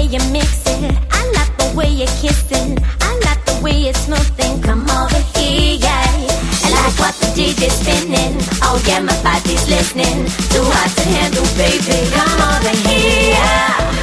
you mix it. I like the way you kiss it. I like the way it's smooth and come over here, yeah. I like what the DJ's spinning. Oh yeah, my body's listening. Too hot to handle, baby. Come over here.